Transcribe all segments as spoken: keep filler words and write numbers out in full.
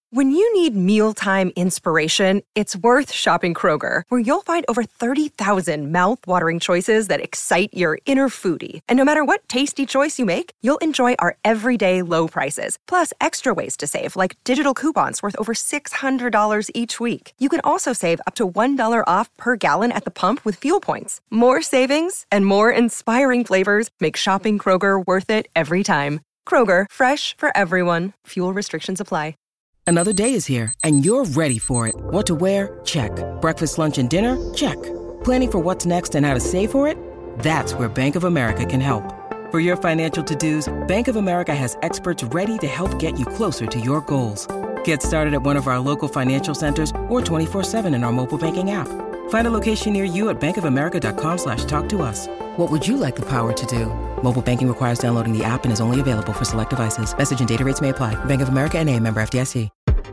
When you need mealtime inspiration, it's worth shopping Kroger, where you'll find over thirty thousand mouth-watering choices that excite your inner foodie. And no matter what tasty choice you make, you'll enjoy our everyday low prices, plus extra ways to save, like digital coupons worth over six hundred dollars each week. You can also save up to one dollar off per gallon at the pump with fuel points. More savings and more inspiring flavors make shopping Kroger worth it every time. Kroger, fresh for everyone. Fuel restrictions apply. Another day is here, and you're ready for it. What to wear? Check. Breakfast, lunch, and dinner? Check. Planning for what's next and how to save for it? That's where Bank of America can help. For your financial to-dos, Bank of America has experts ready to help get you closer to your goals. Get started at one of our local financial centers or twenty-four seven in our mobile banking app. Find a location near you at bankofamerica.com slash talk to us. What would you like the power to do? Mobile banking requires downloading the app and is only available for select devices. Message and data rates may apply. Bank of America N A, member F D I C.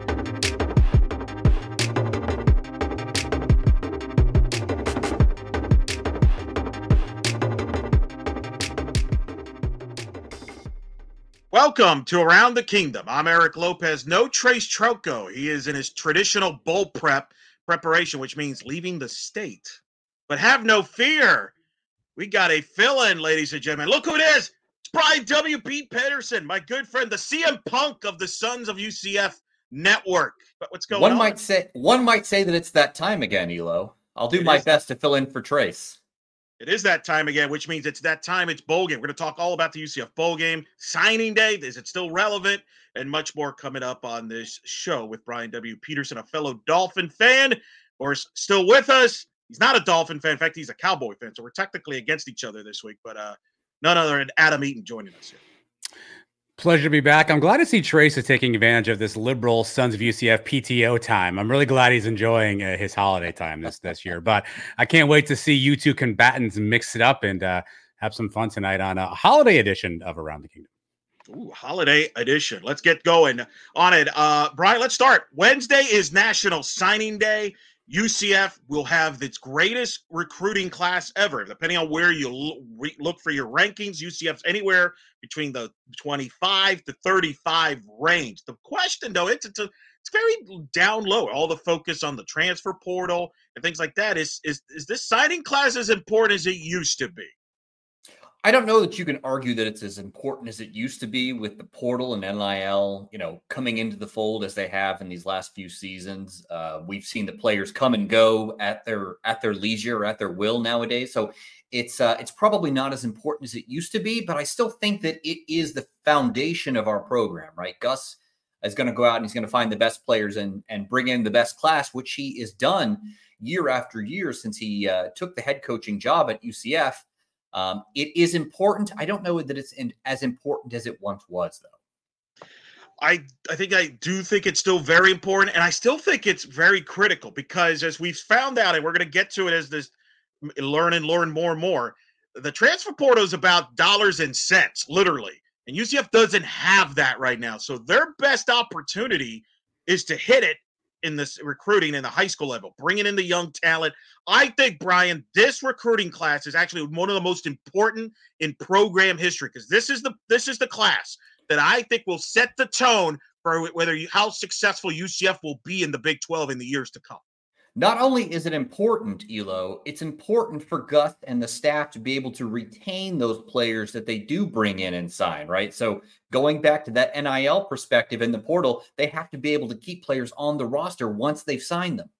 Welcome to Around the Kingdom. I'm Eric Lopez. No Trace Trelko. He is in his traditional bowl prep preparation, which means leaving the state. But have no fear. We got a fill-in, ladies and gentlemen. Look who it is. It's Brian W. Pete Pedersen, my good friend, the C M Punk of the Sons of U C F Network. But what's going one on? Might say, one might say that it's that time again, Elo. I'll do It my is. best to fill in for Trace. It is that time again, which means it's that time. It's bowl game. We're going to talk all about the U C F bowl game, signing day. Is it still relevant? And much more coming up on this show with Brian W. Pedersen, a fellow Dolphin fan, or is still with us. He's not a Dolphin fan. In fact, he's a Cowboy fan. So we're technically against each other this week. But uh, none other than Adam Eaton joining us here. Pleasure to be back. I'm glad to see Trace is taking advantage of this liberal Sons of U C F P T O time. I'm really glad he's enjoying uh, his holiday time this this year. But I can't wait to see you two combatants mix it up and uh, have some fun tonight on a holiday edition of Around the Kingdom. Ooh, holiday edition. Let's get going on it. Uh, Brian, let's start. Wednesday is National Signing Day. U C F will have its greatest recruiting class ever. Depending on where you l- re- look for your rankings, U C F's anywhere between the twenty-five to thirty-five range. The question, though, it's it's, a, it's very down low. All the focus on the transfer portal and things like that. Is is is this signing class as important as it used to be? I don't know that you can argue that it's as important as it used to be with the portal and N I L, you know, coming into the fold as they have in these last few seasons. Uh, we've seen the players come and go at their at their leisure, at their will nowadays. So it's uh, it's probably not as important as it used to be, but I still think that it is the foundation of our program, right? Gus is going to go out and he's going to find the best players and and bring in the best class, which he has done year after year since he uh, took the head coaching job at U C F. Um, it is important. I don't know that it's in, as important as it once was, though. I I think I do think it's still very important, and I still think it's very critical because as we've found out, and we're going to get to it as this learn and learn more and more, the transfer portal is about dollars and cents, literally, and U C F doesn't have that right now. So their best opportunity is to hit it in this recruiting in the high school level, bringing in the young talent. I think, Brian, this recruiting class is actually one of the most important in program history because this is the this is the class that I think will set the tone for whether you, how successful U C F will be in the Big twelve in the years to come. Not only is it important, Elo, it's important for Gus and the staff to be able to retain those players that they do bring in and sign, right? So going back to that N I L perspective in the portal, they have to be able to keep players on the roster once they've signed them.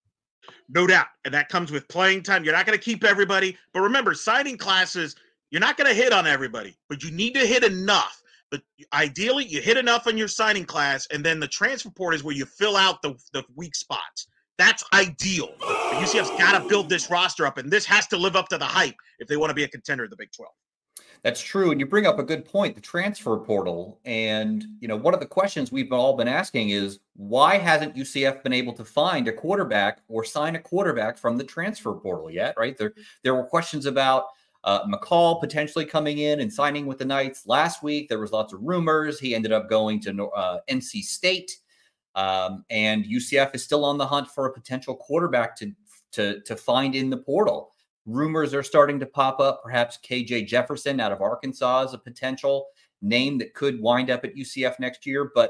No doubt. And that comes with playing time. You're not going to keep everybody. But remember, signing classes, you're not going to hit on everybody, but you need to hit enough. But ideally, you hit enough on your signing class, and then the transfer portal is where you fill out the, the weak spots. That's ideal. But U C F's got to build this roster up, and this has to live up to the hype if they want to be a contender in the Big twelve. That's true. And you bring up a good point, the transfer portal. And, you know, one of the questions we've all been asking is why hasn't U C F been able to find a quarterback or sign a quarterback from the transfer portal yet, right? There, there were questions about uh, McCall potentially coming in and signing with the Knights. Last week, there was lots of rumors. He ended up going to uh, N C State. Um, and U C F is still on the hunt for a potential quarterback to, to, to find in the portal. Rumors are starting to pop up. Perhaps K J Jefferson out of Arkansas is a potential name that could wind up at U C F next year. But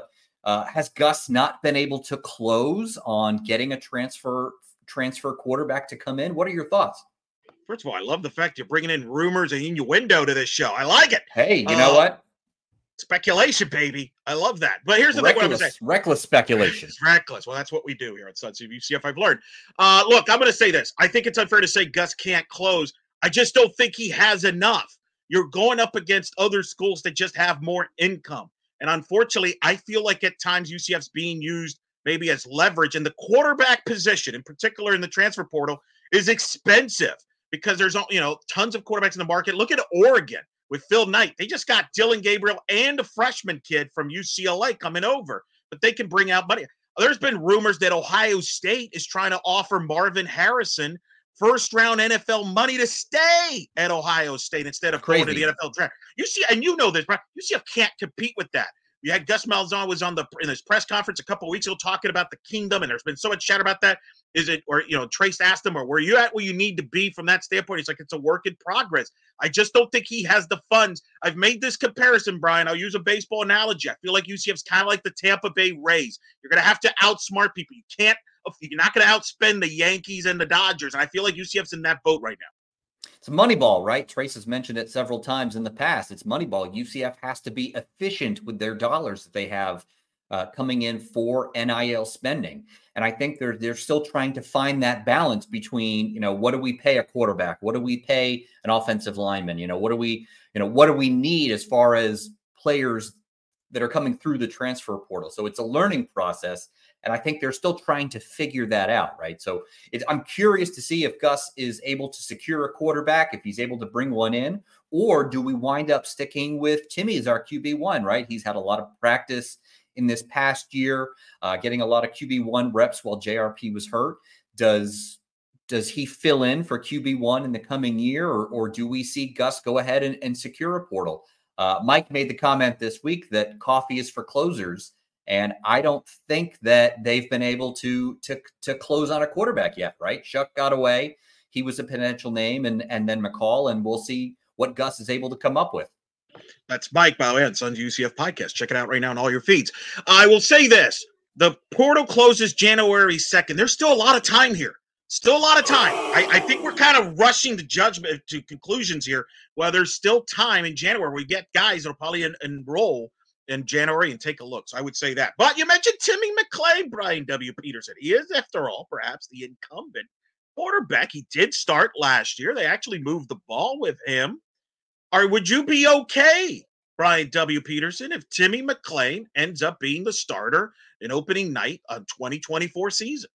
Uh, has Gus not been able to close on getting a transfer transfer quarterback to come in? What are your thoughts? First of all, I love the fact you're bringing in rumors and innuendo to this show. I like it. Hey, you uh, know what? Speculation, baby. I love that. But here's the reckless, thing. What I'm saying. Reckless speculation. It's reckless. Well, that's what we do here at Sons of U C F. I've learned. Uh, look, I'm going to say this. I think it's unfair to say Gus can't close. I just don't think he has enough. You're going up against other schools that just have more income. And unfortunately, I feel like at times U C F's being used maybe as leverage. And the quarterback position, in particular in the transfer portal, is expensive because there's, you know, tons of quarterbacks in the market. Look at Oregon with Phil Knight. They just got Dylan Gabriel and a freshman kid from U C L A coming over, but they can bring out money. There's been rumors that Ohio State is trying to offer Marvin Harrison first round N F L money to stay at Ohio State instead of Crazy. going to the N F L draft. You see, and you know this, right? U C F can't compete with that. You had Gus Malzahn was on the in his press conference a couple of weeks ago talking about the kingdom, and there's been so much chatter about that. Is it, or, you know, Trace asked him, or where you at where you need to be from that standpoint? He's like, it's a work in progress. I just don't think he has the funds. I've made this comparison, Brian. I'll use a baseball analogy. I feel like U C F's kind of like the Tampa Bay Rays. You're going to have to outsmart people. You can't, you're not going to outspend the Yankees and the Dodgers. And I feel like U C F's in that boat right now. It's Moneyball, right? Trace has mentioned it several times in the past. It's Moneyball. U C F has to be efficient with their dollars that they have uh, coming in for N I L spending. And I think they're they're still trying to find that balance between, you know, what do we pay a quarterback? What do we pay an offensive lineman? You know, what do we, you know, what do we need as far as players that are coming through the transfer portal? So it's a learning process. And I think they're still trying to figure that out, right? So it, I'm curious to see if Gus is able to secure a quarterback, if he's able to bring one in, or do we wind up sticking with Timmy as our Q B one, right? He's had a lot of practice in this past year, uh, getting a lot of Q B one reps while J R P was hurt. Does does he fill in for Q B one in the coming year, or, or do we see Gus go ahead and, and secure a portal? Uh, Mike made the comment this week that coffee is for closers. And I don't think that they've been able to to to close on a quarterback yet, right? Shuck got away. He was a potential name, and and then McCall, and we'll see what Gus is able to come up with. That's Mike, by the way, on Sons U C F podcast. Check it out right now on all your feeds. I will say this. The portal closes January second. There's still a lot of time here. Still a lot of time. I, I think we're kind of rushing to judgment to conclusions here. Well, there's still time in January. We get guys that'll probably en- enroll in January and take a look. So I would say that. But you mentioned Timmy McClain, Brian W. Peterson. He is, after all, perhaps the incumbent quarterback. He did start last year. They actually moved the ball with him. Or would you be okay, Brian W. Peterson, if Timmy McClain ends up being the starter in opening night on twenty twenty-four season?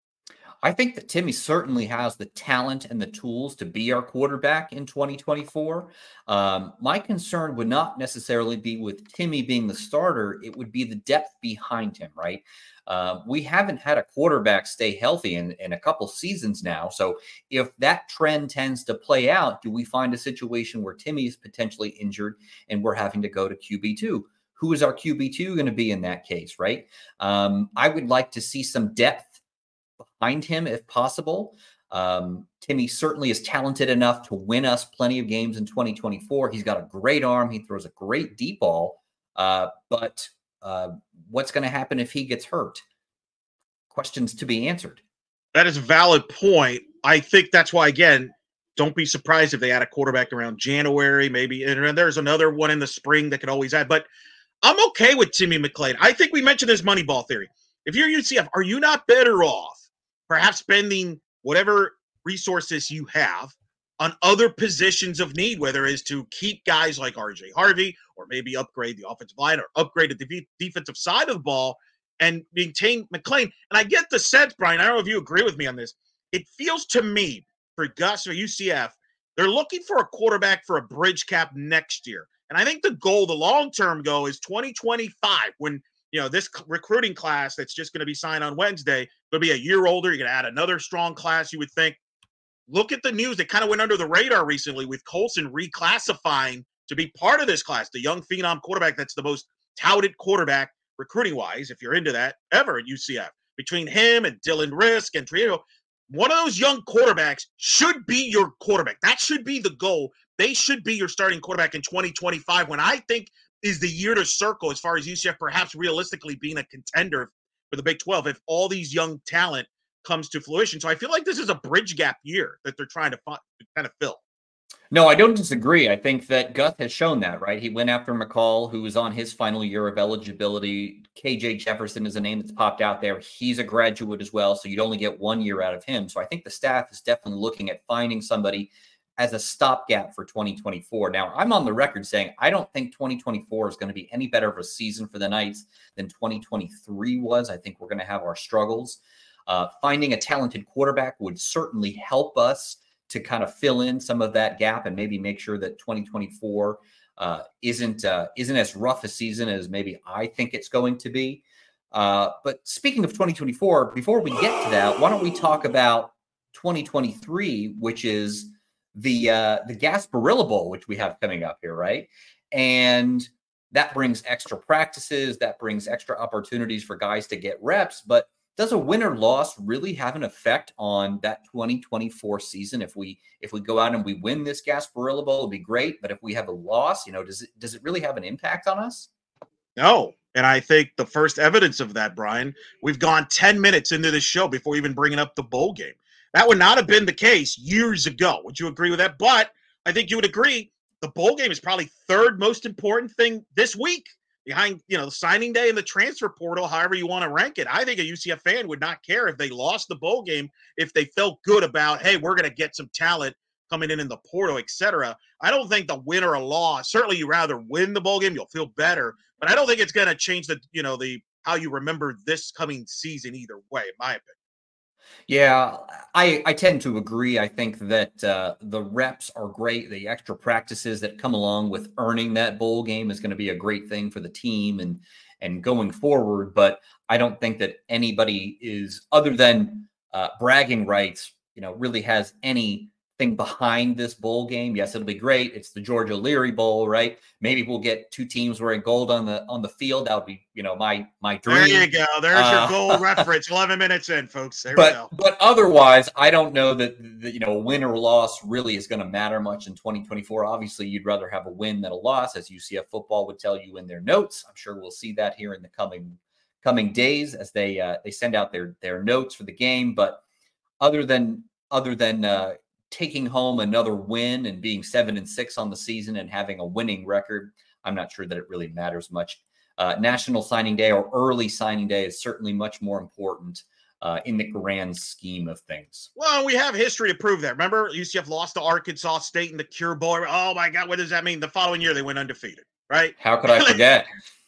I think that Timmy certainly has the talent and the tools to be our quarterback in twenty twenty-four. Um, my concern would not necessarily be with Timmy being the starter. It would be the depth behind him, right? Uh, we haven't had a quarterback stay healthy in, in a couple seasons now. So if that trend tends to play out, do we find a situation where Timmy is potentially injured and we're having to go to Q B two? Who is our Q B two going to be in that case, right? Um, I would like to see some depth behind him if possible. Um, Timmy certainly is talented enough to win us plenty of games in twenty twenty-four. He's got a great arm. He throws a great deep ball. Uh, but uh, what's going to happen if he gets hurt? Questions to be answered. That is a valid point. I think that's why, again, don't be surprised if they add a quarterback around January, maybe. And there's another one in the spring that could always add. But I'm okay with Timmy McClain. I think we mentioned this Moneyball theory. If you're U C F, are you not better off perhaps spending whatever resources you have on other positions of need, whether it is to keep guys like R J Harvey or maybe upgrade the offensive line or upgrade the de- defensive side of the ball and maintain McClain? And I get the sense, Brian, I don't know if you agree with me on this. It feels to me for Gus or U C F, they're looking for a quarterback for a bridge cap next year. And I think the goal, the long-term goal is twenty twenty-five when – you know, this recruiting class that's just going to be signed on Wednesday will be a year older. You're going to add another strong class, you would think. Look at the news that kind of went under the radar recently with Colson reclassifying to be part of this class, the young phenom quarterback that's the most touted quarterback recruiting-wise, if you're into that, ever at U C F. Between him and Dylan Risk and Trujillo, one of those young quarterbacks should be your quarterback. That should be the goal. They should be your starting quarterback in twenty twenty-five when I think is the year to circle as far as U C F perhaps realistically being a contender for the Big twelve if all these young talent comes to fruition. So I feel like this is a bridge gap year that they're trying to find, kind of fill. No, I don't disagree. I think that Gus has shown that, right? He went after McCall, who was on his final year of eligibility. K J Jefferson is a name that's popped out there. He's a graduate as well, so you'd only get one year out of him. So I think the staff is definitely looking at finding somebody as a stopgap for twenty twenty-four. Now, I'm on the record saying I don't think twenty twenty-four is going to be any better of a season for the Knights than twenty twenty-three was. I think we're going to have our struggles. Uh, finding a talented quarterback would certainly help us to kind of fill in some of that gap and maybe make sure that twenty twenty-four uh, isn't uh, isn't as rough a season as maybe I think it's going to be. Uh, but speaking of twenty twenty-four, before we get to that, why don't we talk about twenty twenty-three, which is the uh, the Gasparilla Bowl, which we have coming up here, right? And that brings extra practices, that brings extra opportunities for guys to get reps, but does a win or loss really have an effect on that twenty twenty-four season? If we if we go out and we win this Gasparilla Bowl, it'd be great. But if we have a loss, you know, does it does it really have an impact on us? No. And I think the first evidence of that, Brian, we've gone ten minutes into this show before even bringing up the bowl game. That would not have been the case years ago. Would you agree with that? But I think you would agree the bowl game is probably third most important thing this week. Behind, you know, the signing day and the transfer portal, however you want to rank it. I think a U C F fan would not care if they lost the bowl game, if they felt good about, hey, we're going to get some talent coming in in the portal, et cetera. I don't think the win or a loss, certainly you rather win the bowl game, you'll feel better, but I don't think it's going to change the, you know, the, how you remember this coming season either way, in my opinion. Yeah, I, I tend to agree. I think that uh, the reps are great. The extra practices that come along with earning that bowl game is going to be a great thing for the team and and going forward. But I don't think that anybody is, other than uh, bragging rights, you know, really has anything behind this bowl game. Yes, it'll be great. It's the George O'Leary Bowl, right? Maybe we'll get two teams wearing gold on the on the field. That would be, you know, my my dream. There you go. There's uh, your goal reference. eleven minutes in, folks. There but, we go. But otherwise, I don't know that, that you know, a win or loss really is going to matter much in twenty twenty-four. Obviously, you'd rather have a win than a loss, as U C F football would tell you in their notes. I'm sure we'll see that here in the coming coming days as they uh, they send out their their notes for the game. But other than other than uh, taking home another win and being seven and six on the season and having a winning record, I'm not sure that it really matters much. Uh, National Signing Day or early signing day is certainly much more important uh, in the grand scheme of things. Well, we have history to prove that. Remember, U C F lost to Arkansas State in the Cure Bowl. Oh my God, what does that mean? The following year they went undefeated, right? How could I forget?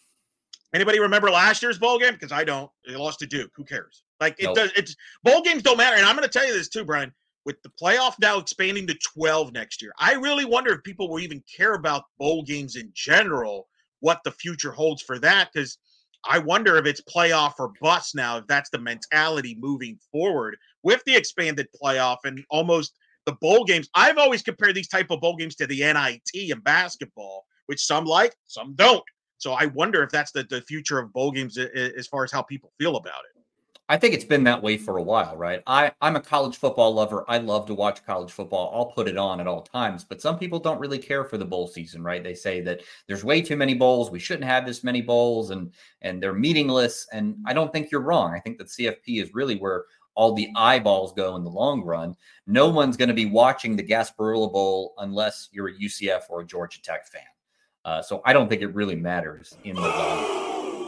Anybody remember last year's bowl game? Because I don't. They lost to Duke. Who cares? Like it Nope. does. It's bowl games don't matter. And I'm going to tell you this too, Brian. With the playoff now expanding to twelve next year, I really wonder if people will even care about bowl games in general, what the future holds for that. Because I wonder if it's playoff or bust now, if that's the mentality moving forward with the expanded playoff and almost the bowl games. I've always compared these type of bowl games to the N I T in basketball, which some like, some don't. So I wonder if that's the, the future of bowl games as far as how people feel about it. I think it's been that way for a while, right? I, I'm a college football lover. I love to watch college football. I'll put it on at all times, but some people don't really care for the bowl season, right? They say that there's way too many bowls. We shouldn't have this many bowls and, and they're meaningless. And I don't think you're wrong. I think that C F P is really where all the eyeballs go in the long run. No one's going to be watching the Gasparilla Bowl unless you're a U C F or a Georgia Tech fan. Uh, so I don't think it really matters in the long run.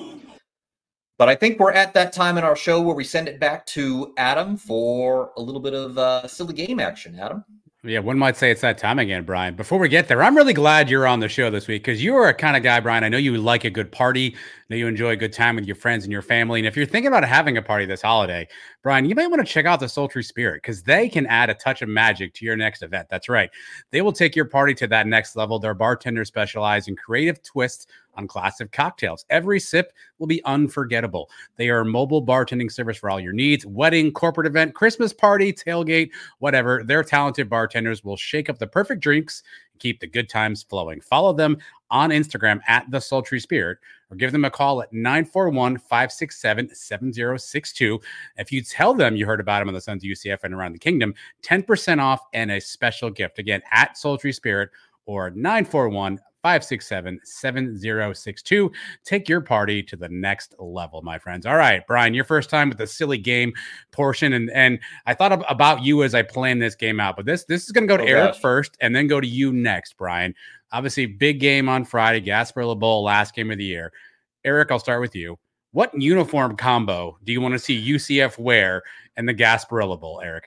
But I think we're at that time in our show where we send it back to Adam for a little bit of uh, silly game action. Adam? Yeah, one might say it's that time again, Brian. Before we get there, I'm really glad you're on the show this week because you are a kind of guy, Brian. I know you like a good party. I know you enjoy a good time with your friends and your family. And if you're thinking about having a party this holiday, Brian, you may want to check out the Sultry Spirit because they can add a touch of magic to your next event. That's right. They will take your party to that next level. Their bartenders specialize in creative twists on classic cocktails. Every sip will be unforgettable. They are a mobile bartending service for all your needs, wedding, corporate event, Christmas party, tailgate, whatever. Their talented bartenders will shake up the perfect drinks and keep the good times flowing. Follow them on Instagram at The Sultry Spirit or give them a call at nine four one, five six seven, seven zero six two. If you tell them you heard about them on the Sons of U C F and around the kingdom, ten percent off and a special gift. Again, at Sultry Spirit or nine four one, five six seven, seven zero six two. Take your party to the next level, my friends. All right, Brian, your first time with the silly game portion. And, and I thought of, about you as I planned this game out, but this, this is going to go to oh, Eric gosh. first and then go to you next, Brian. Obviously, big game on Friday, Gasparilla Bowl, last game of the year. Eric, I'll start with you. What uniform combo do you want to see U C F wear in the Gasparilla Bowl, Eric?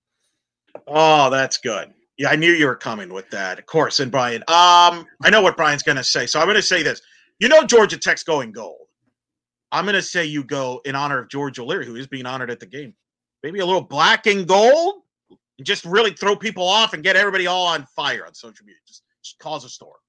Oh, that's good. Yeah, I knew you were coming with that, of course. And Brian, um, I know what Brian's going to say. So I'm going to say this. You know Georgia Tech's going gold. I'm going to say you go in honor of George O'Leary, who is being honored at the game. Maybe a little black and gold and just really throw people off and get everybody all on fire on social media. Just, just cause a storm.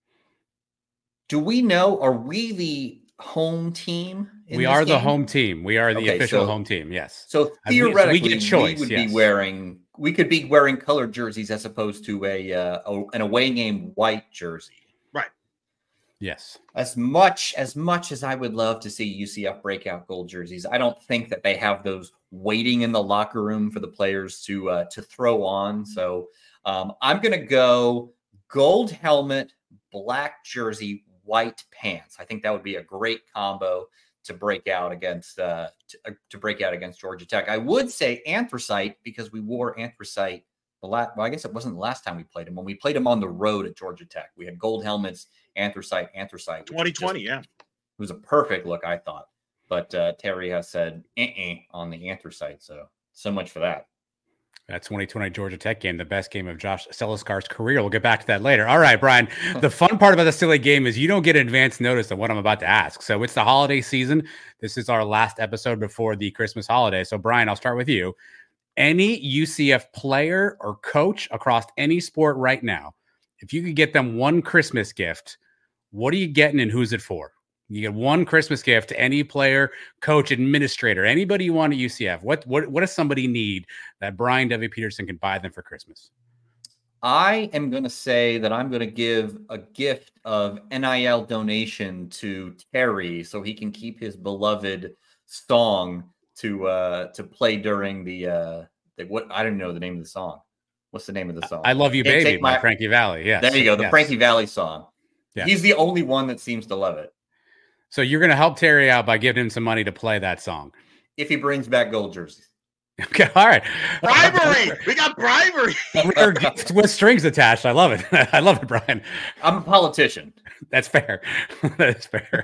Do we know, are we the home team? We are game? the home team. We are the okay, official so, home team. Yes. So theoretically, we, we, get choice, we would yes. be wearing, we could be wearing colored jerseys as opposed to a, uh, a an away game white jersey. Right. Yes. As much as much as I would love to see U C F breakout gold jerseys, I don't think that they have those waiting in the locker room for the players to uh, to throw on. So um, I'm going to go gold helmet, black jersey, white pants. I think that would be a great combo to break out against uh, to, uh, to break out against Georgia Tech. I would say anthracite because we wore anthracite the last. Well, I guess it wasn't the last time we played them. When we played them on the road at Georgia Tech, we had gold helmets, anthracite, anthracite. twenty twenty, just, yeah, it was a perfect look, I thought. But uh, Terry has said uh-uh on the anthracite, so so much for that. That twenty twenty Georgia Tech game, the best game of Josh Seliscar's career. We'll get back to that later. All right, Brian, the fun part about the silly game is you don't get advance notice of what I'm about to ask. So it's the holiday season. This is our last episode before the Christmas holiday. So, Brian, I'll start with you. Any U C F player or coach across any sport right now, if you could get them one Christmas gift, what are you getting and who's it for? You get one Christmas gift to any player, coach, administrator, anybody you want at U C F. What what what does somebody need that Brian W. Peterson can buy them for Christmas? I am going to say that I'm going to give a gift of N I L donation to Terry so he can keep his beloved song to uh, to play during the, uh, the what I don't know the name of the song. What's the name of the song? I Love You, Can't Baby by Frankie Valli. Yes. There you go. The yes. Frankie Valli song. Yes. He's the only one that seems to love it. So you're going to help Terry out by giving him some money to play that song. If he brings back gold jerseys. Okay. All right. Bribery. We got bribery. With strings attached. I love it. I love it, Brian. I'm a politician. That's fair. That's fair.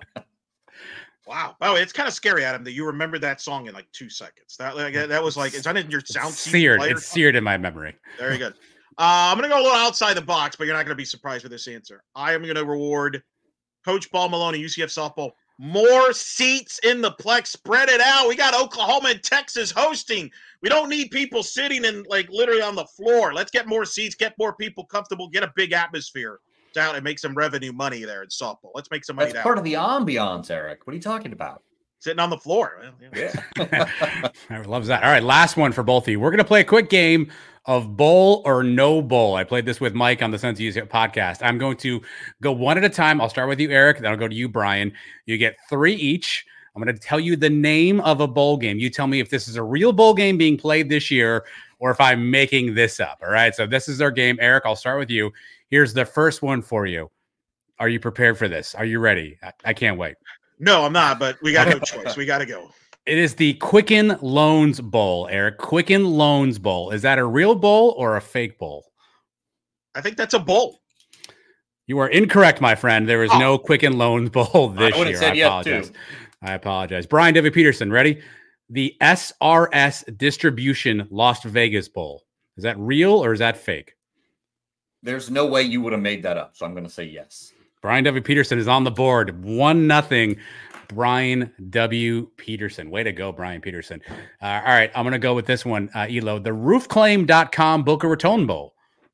Wow. Oh, it's kind of scary, Adam, that you remember that song in like two seconds. That like, that was like, it's not in your sound. Seared. It's seared in my memory. Very good. Uh, I'm going to go a little outside the box, but you're not going to be surprised with this answer. I am going to reward Coach Paul Maloney, U C F softball, more seats in the Plex. Spread it out. We got Oklahoma and Texas hosting. We don't need people sitting in like literally on the floor. Let's get more seats, get more people comfortable, get a big atmosphere down and make some revenue money there in softball. Let's make some money. That's down. part of the ambiance, Eric. What are you talking about? Sitting on the floor. Well, yeah. yeah. I loves that. All right, last one for both of you. We're going to play a quick game of bowl or no bowl. I played this with Mike on the Sons of U C F podcast. I'm going to go one at a time. I'll start with you, Eric. Then I'll go to you, Brian. You get three each. I'm going to tell you the name of a bowl game. You tell me if this is a real bowl game being played this year or if I'm making this up. All right, so this is our game. Eric, I'll start with you. Here's the first one for you. Are you prepared for this? Are you ready? I, I can't wait. No, I'm not, but we got no choice. We got to go. It is the Quicken Loans Bowl, Eric. Quicken Loans Bowl. Is that a real bowl or a fake bowl? I think that's a bowl. You are incorrect, my friend. There is oh. no Quicken Loans Bowl this I year. Said I yes apologize. Too. I apologize. Brian W. Peterson, ready? The S R S Distribution Las Vegas Bowl. Is that real or is that fake? There's no way you would have made that up, so I'm going to say yes. Brian W. Peterson is on the board. One nothing. Brian W. Peterson. Way to go, Brian Peterson. Uh, all right, I'm going to go with this one, uh, Elo. The roof claim dot com Boca Raton Bowl.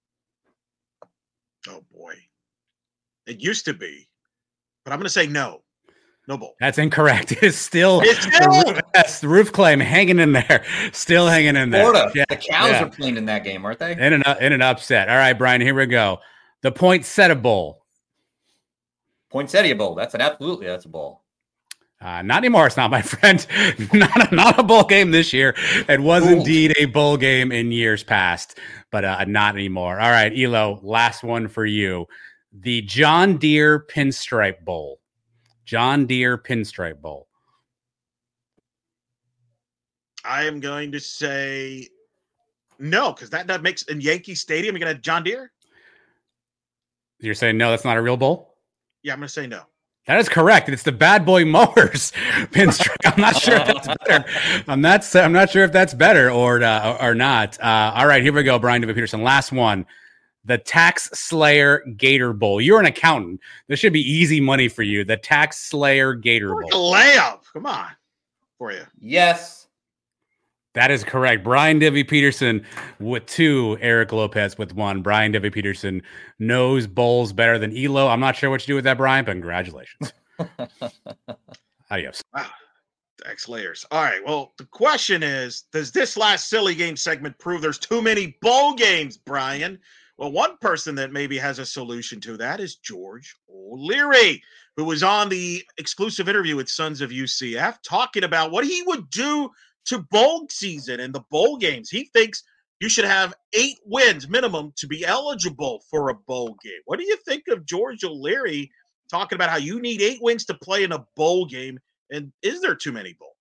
Oh, boy. It used to be, but I'm going to say no. No bowl. That's incorrect. It is still, it's still the, roof, yes, the roof claim hanging in there. Still hanging in there. Florida. Yeah, the cows yeah. are playing in that game, aren't they? In an, in an upset. All right, Brian, here we go. The Poinsettia Bowl. Poinsettia Bowl. That's an absolutely, that's a bowl. Uh, not anymore. It's not, my friend. not, a, not a bowl game this year. It was Ooh. indeed a bowl game in years past, but uh, not anymore. All right, Elo, last one for you. The John Deere Pinstripe Bowl. John Deere Pinstripe Bowl. I am going to say no, because that, that makes in Yankee Stadium, you're going to have John Deere? You're saying no, that's not a real bowl? Yeah, I'm going to say no. That is correct. It's the Bad Boy Mowers pinstripe. I'm not sure if that's better. I'm not. I'm not sure if that's better or uh, or not. Uh, all right, here we go. Brian David Peterson. Last one. The Tax Slayer Gator Bowl. You're an accountant. This should be easy money for you. The Tax Slayer Gator Bowl. Like a layup. Come on, for you. Yes. That is correct. Brian Divvy Peterson with two, Eric Lopez with one. Brian Divvy Peterson knows bowls better than Elo. I'm not sure what you do with that, Brian, but congratulations. Adios. Wow. X layers. All right. Well, the question is, does this last silly game segment prove there's too many bowl games, Brian? Well, one person that maybe has a solution to that is George O'Leary, who was on the exclusive interview with Sons of U C F talking about what he would do to bowl season and the bowl games. He thinks you should have eight wins minimum to be eligible for a bowl game. What do you think of George O'Leary talking about how you need eight wins to play in a bowl game? And is there too many bowls?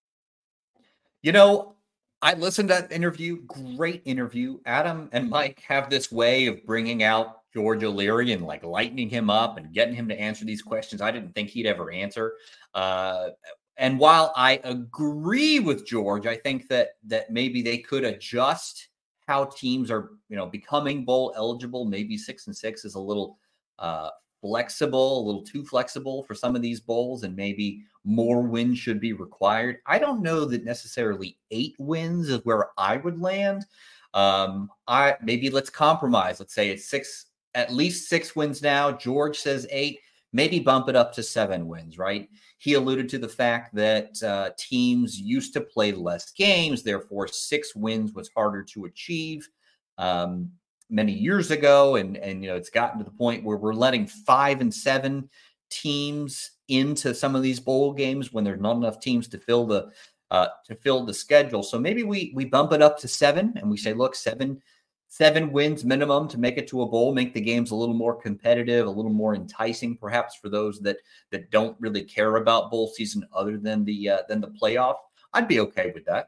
You know, I listened to that interview. Great interview. Adam and Mike have this way of bringing out George O'Leary and like lightening him up and getting him to answer these questions I didn't think he'd ever answer. Uh, and while I agree with George, I think that that maybe they could adjust how teams are, you know, becoming bowl eligible. Maybe six and six is a little uh, flexible, a little too flexible for some of these bowls, and maybe more wins should be required. I don't know that necessarily eight wins is where I would land. Um, I maybe let's compromise. Let's say it's six, at least six wins now. George says eight, maybe bump it up to seven wins, right? He alluded to the fact that uh, teams used to play less games, therefore six wins was harder to achieve um, many years ago. And, and, you know, it's gotten to the point where we're letting five and seven teams into some of these bowl games when there's not enough teams to fill the uh, to fill the schedule. So maybe we we bump it up to seven and we say, look, seven seven wins minimum to make it to a bowl, make the games a little more competitive, a little more enticing, perhaps for those that that don't really care about bowl season other than the uh, than the playoff. I'd be okay with that.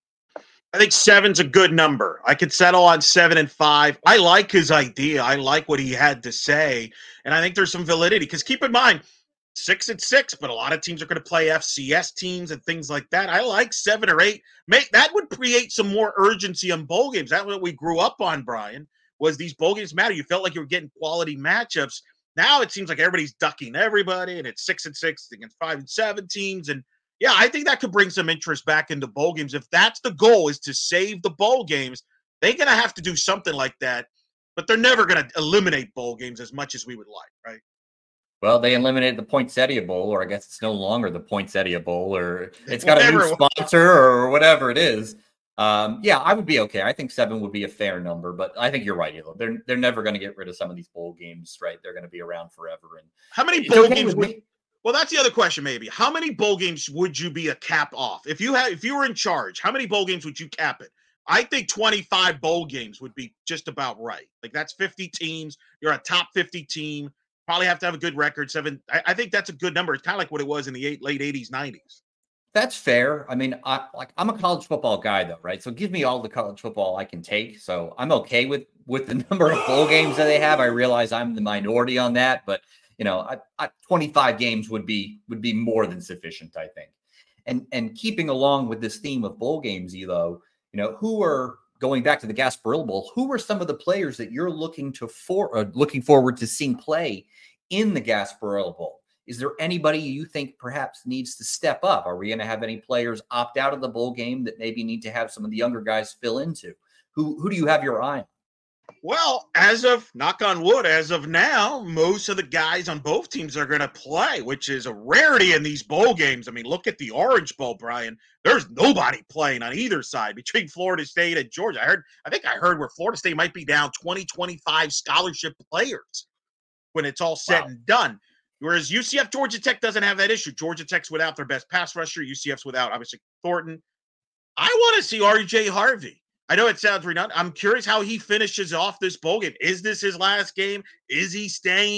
I think seven's a good number. I could settle on seven and five. I like his idea. I like what he had to say. And I think there's some validity because keep in mind, six and six, but a lot of teams are going to play F C S teams and things like that. I like seven or eight. Make that would create some more urgency on bowl games. That's what we grew up on, Brian, was these bowl games matter. You felt like you were getting quality matchups. Now it seems like everybody's ducking everybody, and it's six and six against five and seven teams. And yeah, I think that could bring some interest back into bowl games. If that's the goal, is to save the bowl games, they're going to have to do something like that. But they're never going to eliminate bowl games as much as we would like, right? Well, they eliminated the Poinsettia Bowl, or I guess it's no longer the Poinsettia Bowl, or it's got whatever. a new sponsor or whatever it is. Um, yeah, I would be okay. I think seven would be a fair number, but I think you're right, Elo. They're they're never going to get rid of some of these bowl games, right? They're going to be around forever. And how many bowl okay games would? Well, that's the other question. Maybe how many bowl games would you be a cap off if you had if you were in charge? How many bowl games would you cap it? I think twenty-five bowl games would be just about right. Like that's fifty teams. You're a top fifty team. Probably have to have a good record. Seven. I, I think that's a good number. It's kind of like what it was in the eight, late eighties, nineties. That's fair. I mean, I like I'm a college football guy though, right? So give me all the college football I can take. So I'm okay with with the number of bowl games that they have. I realize I'm the minority on that, but you know, I, I, twenty-five games would be would be more than sufficient, I think. And and keeping along with this theme of bowl games, Elo, you know, who are going back to the Gasparilla Bowl? Who are some of the players that you're looking to for uh, looking forward to seeing play in the Gasparilla Bowl? Is there anybody you think perhaps needs to step up? Are we going to have any players opt out of the bowl game that maybe need to have some of the younger guys fill into? Who who do you have your eye on? Well, as of, knock on wood, as of now, most of the guys on both teams are going to play, which is a rarity in these bowl games. I mean, look at the Orange Bowl, Brian. There's nobody playing on either side between Florida State and Georgia. I heard, I think I heard where Florida State might be down twenty, twenty-five scholarship players when it's all said wow. and done. Whereas U C F, Georgia Tech doesn't have that issue. Georgia Tech's without their best pass rusher. U C F's without, obviously, Thornton. I want to see R J Harvey. I know it sounds redundant. I'm curious how he finishes off this bowl game. Is this his last game? Is he staying?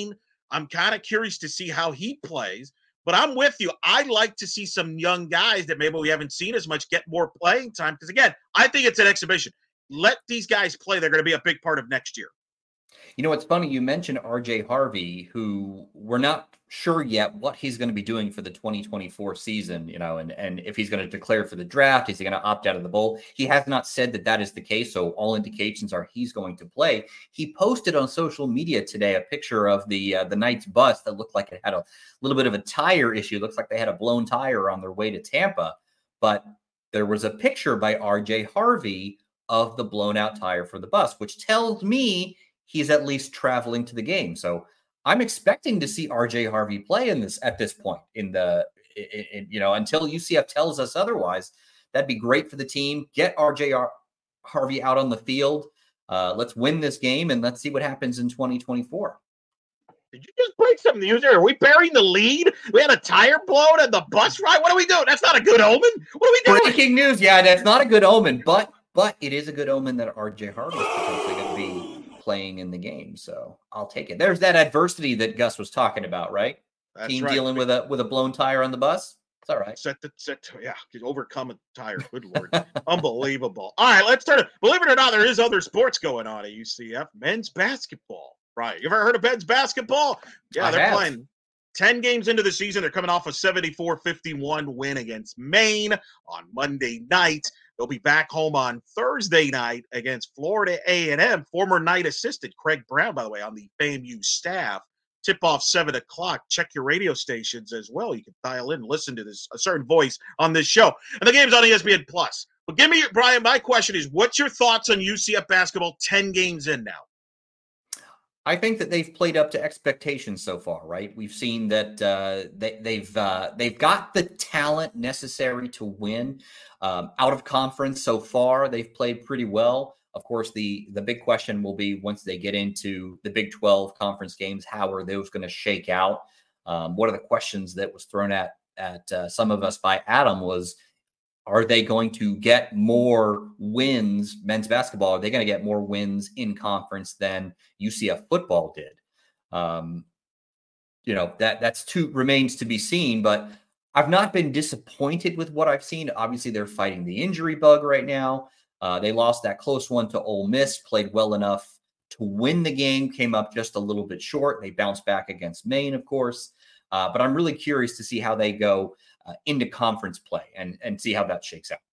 I'm kind of curious to see how he plays. But I'm with you. I'd like to see some young guys that maybe we haven't seen as much get more playing time. Because, again, I think it's an exhibition. Let these guys play. They're going to be a big part of next year. You know, it's funny. You mentioned R J Harvey, who we're not sure yet what he's going to be doing for the twenty twenty-four season, you know, and, and if he's going to declare for the draft, is he going to opt out of the bowl? He has not said that that is the case. So all indications are he's going to play. He posted on social media today a picture of the uh, the Knights bus that looked like it had a little bit of a tire issue. It looks like they had a blown tire on their way to Tampa. But there was a picture by R J Harvey of the blown out tire for the bus, which tells me he's at least traveling to the game. So I'm expecting to see R J Harvey play in this at this point in the, in, in, you know, until U C F tells us otherwise. That'd be great for the team. Get R J Harvey out on the field. Uh, let's win this game and let's see what happens in twenty twenty-four. Did you just break some news here? Are we burying the lead? We had a tire blown and the bus ride. What are we doing? That's not a good omen. What are we doing? Breaking news. Yeah, that's not a good omen, but but it is a good omen that R J Harvey is potentially going to be playing in the game. So I'll take it. There's that adversity that Gus was talking about, right? That's Team right. dealing with a with a blown tire on the bus. It's all right. Set the set. To, yeah, overcome a tire. Good Lord, unbelievable. All right, let's turn it. Believe it or not, there is other sports going on at U C F. Men's basketball. Right? You ever heard of men's basketball? Yeah, I they're have. playing ten games into the season. They're coming off a seventy-four fifty-one win against Maine on Monday night. They'll be back home on Thursday night against Florida A and M. Former Knight assistant Craig Brown, by the way, on the FAMU staff. Tip off seven o'clock. Check your radio stations as well. You can dial in and listen to this a certain voice on this show. And the game's on E S P N Plus. But give me, Brian, my question is, what's your thoughts on U C F basketball ten games in now? I think that they've played up to expectations so far, right? We've seen that uh, they, they've uh, they've got the talent necessary to win. Um, out of conference so far, they've played pretty well. Of course, the the big question will be once they get into the Big twelve conference games, how are those going to shake out? Um, one of the questions that was thrown at at uh, some of us by Adam was, are they going to get more wins, men's basketball? Are they going to get more wins in conference than U C F football did? Um, you know, that that's too remains to be seen, but I've not been disappointed with what I've seen. Obviously, they're fighting the injury bug right now. Uh, they lost that close one to Ole Miss, played well enough to win the game, came up just a little bit short. They bounced back against Maine, of course. Uh, but I'm really curious to see how they go uh, into conference play and, and see how that shakes out.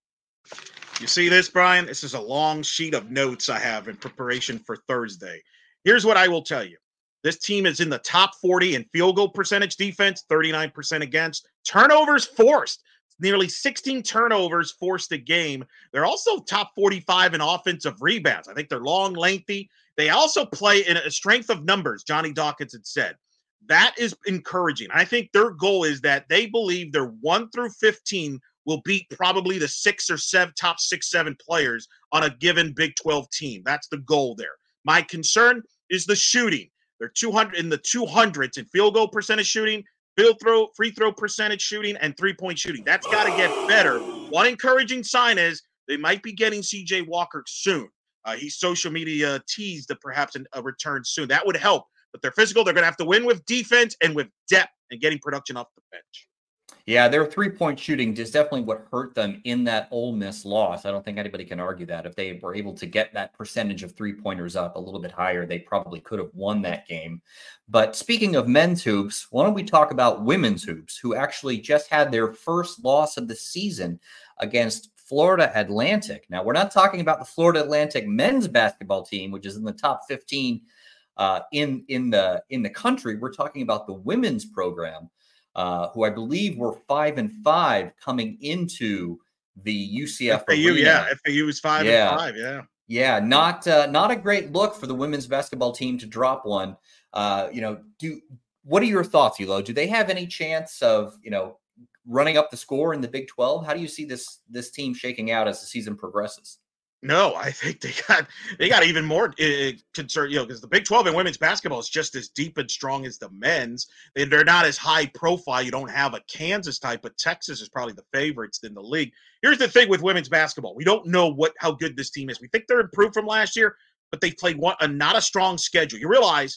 You see this, Brian? This is a long sheet of notes I have in preparation for Thursday. Here's what I will tell you. This team is in the top forty in field goal percentage defense, thirty-nine percent against. Turnovers forced. Nearly sixteen turnovers forced a game. They're also top forty-five in offensive rebounds. I think they're long, lengthy. They also play in a strength of numbers, Johnny Dawkins had said. That is encouraging. I think their goal is that they believe their one through fifteen will beat probably the six or seven, top six, seven players on a given Big twelve team. That's the goal there. My concern is the shooting. They're two hundred in the two hundreds in field goal percentage shooting, field throw, free throw percentage shooting, and three-point shooting. That's got to get better. One encouraging sign is they might be getting C J Walker soon. Uh, he's social media teased that perhaps an, a return soon. That would help. But they're physical. They're going to have to win with defense and with depth and getting production off the bench. Yeah, their three-point shooting is definitely what hurt them in that Ole Miss loss. I don't think anybody can argue that. If they were able to get that percentage of three-pointers up a little bit higher, they probably could have won that game. But speaking of men's hoops, why don't we talk about women's hoops, who actually just had their first loss of the season against Florida Atlantic. Now, we're not talking about the Florida Atlantic men's basketball team, which is in the top fifteen uh, in, in, the, in the country. We're talking about the women's program. Uh, who I believe were five and five coming into the U C F F A U, arena. yeah, F A U is five yeah. and five, yeah, yeah, not uh, not a great look for the women's basketball team to drop one. Uh, you know, do what are your thoughts, Elo? Do they have any chance of you know running up the score in the Big twelve? How do you see this this team shaking out as the season progresses? No, I think they got they got even more uh, concern, you know, because the Big twelve in women's basketball is just as deep and strong as the men's. They, they're not as high profile. You don't have a Kansas type, but Texas is probably the favorites in the league. Here's the thing with women's basketball: we don't know what how good this team is. We think they're improved from last year, but they played one a not a strong schedule. You realize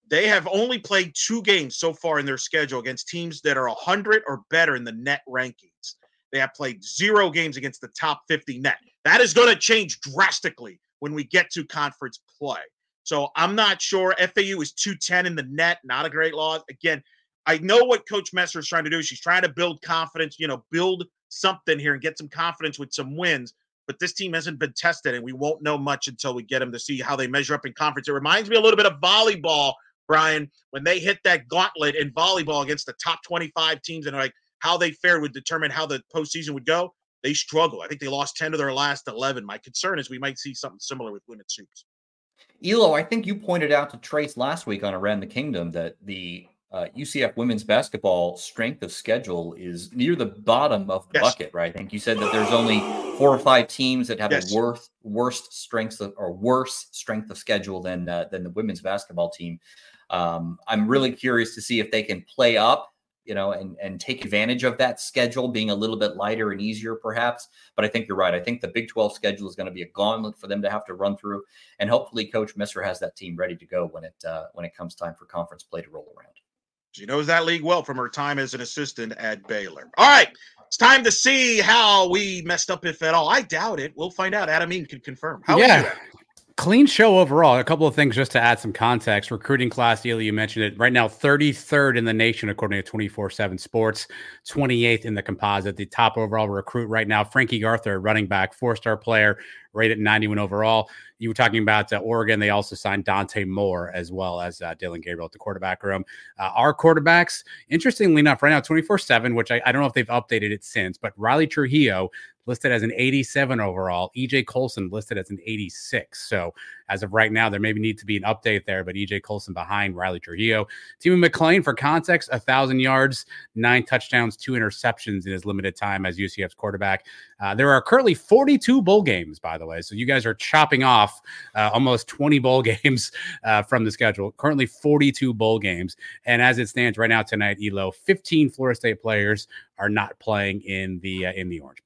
They have only played two games so far in their schedule against teams that are one hundred or better in the net rankings. They have played zero games against the top fifty net. That is going to change drastically when we get to conference play. So I'm not sure. F A U is two ten in the net, not a great loss. Again, I know what Coach Messer is trying to do. She's trying to build confidence, you know, build something here and get some confidence with some wins. But this team hasn't been tested, and we won't know much until we get them to see how they measure up in conference. It reminds me a little bit of volleyball, Brian, when they hit that gauntlet in volleyball against the top twenty-five teams, and like how they fared would determine how the postseason would go. They struggle. I think they lost ten of their last eleven. My concern is we might see something similar with women's hoops. Elo, I think you pointed out to Trace last week on Around the Kingdom that the uh, U C F women's basketball strength of schedule is near the bottom of the yes. bucket, right? I think you said that there's only four or five teams that have yes. a worse, worst strength of, or worse strength of schedule than uh, than the women's basketball team. Um, I'm really curious to see if they can play up, you know, and, and take advantage of that schedule being a little bit lighter and easier perhaps. But I think you're right. I think the Big twelve schedule is going to be a gauntlet for them to have to run through. And hopefully Coach Messer has that team ready to go when it uh, when it comes time for conference play to roll around. She knows that league well from her time as an assistant at Baylor. All right, it's time to see how we messed up, if at all. I doubt it. We'll find out. Adam Eaton can confirm. How yeah. Clean show overall. A couple of things just to add some context. Recruiting class, Ely, you mentioned it. Right now, thirty-third in the nation, according to twenty-four seven Sports, twenty-eighth in the composite. The top overall recruit right now, Frankie Arthur, running back, four-star player, rated ninety-one overall. You were talking about uh, Oregon. They also signed Dante Moore as well as uh, Dylan Gabriel at the quarterback room. Uh, our quarterbacks, interestingly enough, right now, twenty-four seven, which I, I don't know if they've updated it since, but Riley Trujillo listed as an eighty-seven overall. E J Colson listed as an eighty-six. So as of right now, there maybe need to be an update there, but E J Colson behind Riley Trujillo. Timmy McClain, for context, one thousand yards, nine touchdowns, two interceptions in his limited time as U C F's quarterback. Uh, there are currently forty-two bowl games, by the way. So you guys are chopping off uh, almost twenty bowl games uh, from the schedule. Currently forty-two bowl games. And as it stands right now tonight, Elo, fifteen Florida State players are not playing in the uh, in the Orange Bowl.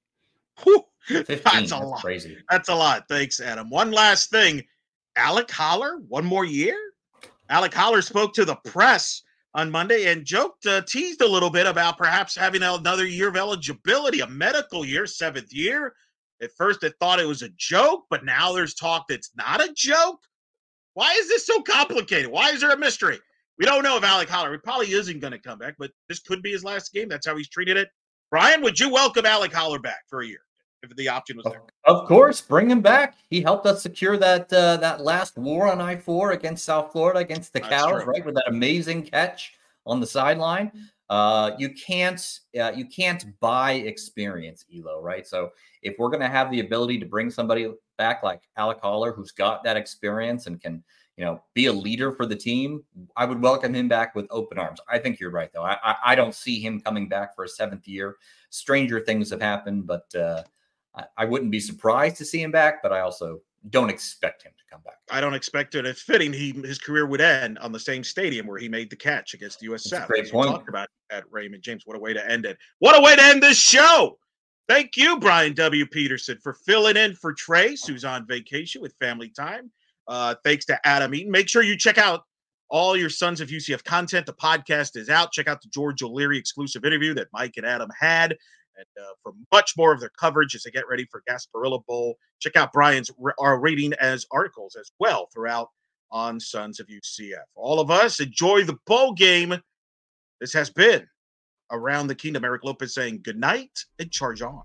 Whew. fifteen, that's a that's lot. Crazy. That's a lot. Thanks, Adam. One last thing. Alec Holler, one more year? Alec Holler spoke to the press on Monday and joked, uh, teased a little bit about perhaps having another year of eligibility, a medical year, seventh year. At first, they thought it was a joke, but now there's talk that's not a joke. Why is this so complicated? Why is there a mystery? We don't know if Alec Holler, he probably isn't going to come back, but this could be his last game. That's how he's treated it. Brian, would you welcome Alec Holler back for a year if the option was there? Of course, bring him back. He helped us secure that uh, that last war on I four against South Florida, against the Cows, right, with that amazing catch on the sideline. Uh, you can't uh, you can't buy experience, Elo, right? So if we're going to have the ability to bring somebody back like Alec Holler, who's got that experience and can, you know, be a leader for the team, I would welcome him back with open arms. I think you're right, though. I I, I don't see him coming back for a seventh year. Stranger things have happened, but uh, I, I wouldn't be surprised to see him back, but I also don't expect him to come back. I don't expect it. It's fitting he his career would end on the same stadium where he made the catch against U S F. Great point. Talked about at Raymond James. What a way to end it. What a way to end this show. Thank you, Brian W. Peterson, for filling in for Trace, who's on vacation with family time. Uh, thanks to Adam Eaton. Make sure you check out all your Sons of U C F content. The podcast is out. Check out the George O'Leary exclusive interview that Mike and Adam had. And uh, for much more of their coverage as they get ready for Gasparilla Bowl, check out Brian's our reading as articles as well throughout on Sons of U C F. All of us enjoy the bowl game. This has been Around the Kingdom. Eric Lopez saying good night and charge on.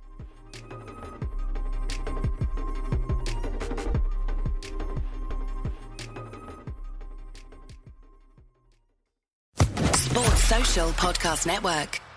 Sports Social Podcast Network.